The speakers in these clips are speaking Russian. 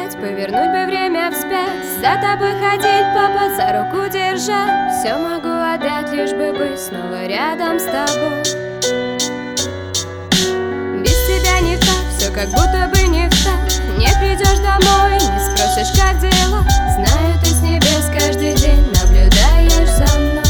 опять, повернуть бы время вспять, за тобой ходить, папа, за руку держать. Все могу отдать, лишь бы быть снова рядом с тобой. Без тебя не так, все как будто бы не так. Не придешь домой, не спросишь, как дела. Знаю, ты с небес каждый день наблюдаешь за мной.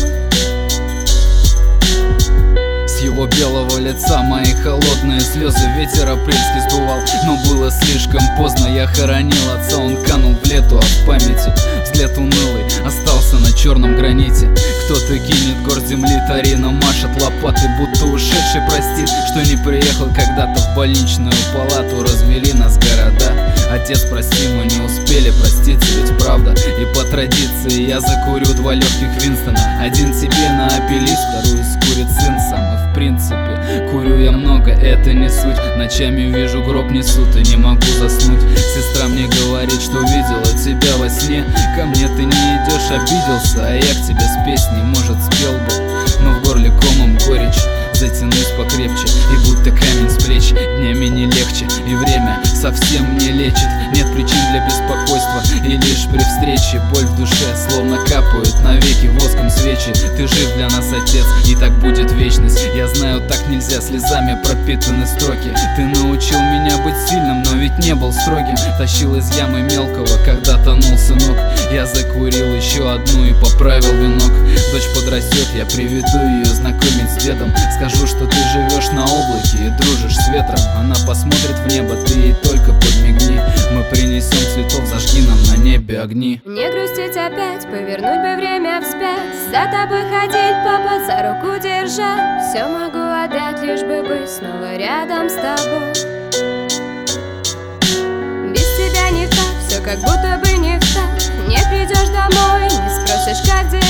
С его белого лица мои холодные слезы ветер апрельский сдувал. Но было слишком поздно, я хоронил отца, он канул в лету, а в памяти взгляд унылый остался на черном граните. Кто-то кинет горсть земли, Тарина машет лопатой, будто ушедший простит, что не приехал когда-то в больничную палату. Развели нас города, отец, прости, мы не успели проститься, ведь правда. И по традиции я закурю 2 легких Винстона. Один тебе на апеллис, вторую скурит сын сам. И в принципе, курю я много, это не суть. Ночами вижу, гроб несут и не могу заснуть. Сестра мне говорит, что видела тебя во сне. Ко мне ты не идешь, обиделся, а я к тебе с песней, может, спел бы, но в горле комом горечь. Затянусь покрепче, и будто камень с плеч днями не легче, и время совсем не лечит. Нет причин для беспокойства, и лишь при встрече боль в душе словно капают навеки воском свечи. Ты жив для нас, отец, и так будет вечность. Я знаю, так нельзя, слезами пропитаны строки. Ты научил меня быть сильным, но ведь не был строгим. Тащил из ямы мелкого, когда тонул сынок. Я закурил еще одну и поправил венок. Дочь подрастет, я приведу ее знакомить с дедом. Скажу, что ты живешь на облаке и дружишь с ветром. Она посмотрит в небо, ты ей только подмигни. Мы принесем цветов, зажги нам на небе огни. Не грустить опять, повернуть бы время вспять, за тобой ходить, папа, за руку держать. Все могу отдать, лишь бы быть снова рядом с тобой. Без тебя не так, все как будто бы не так. Не придешь домой, не спросишь, как дела.